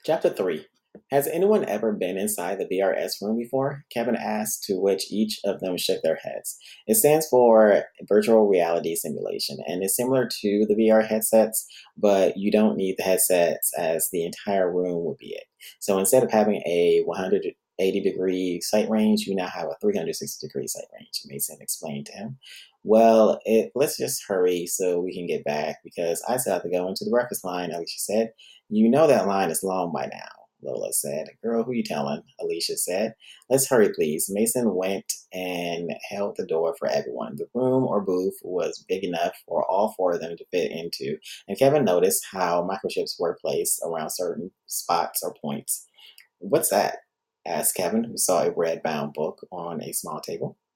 Chapter 3. Has anyone ever been inside the VRS room before? Kevin asked, to which each of them shook their heads. It stands for Virtual Reality Simulation and is similar to the VR headsets, but you don't need the headsets as the entire room would be it. So instead of having a 180-degree sight range, you now have a 360-degree sight range, Mason explained to him. Well, let's just hurry so we can get back because I still have to go into the breakfast line, Alicia said. You know that line is long by now, Lola said. Girl, who you telling? Alicia said. Let's hurry, please. Mason went and held the door for everyone. The room or booth was big enough for all four of them to fit into, and Kevin noticed how microchips were placed around certain spots or points. What's that? Asked Kevin, who saw a red bound book on a small table.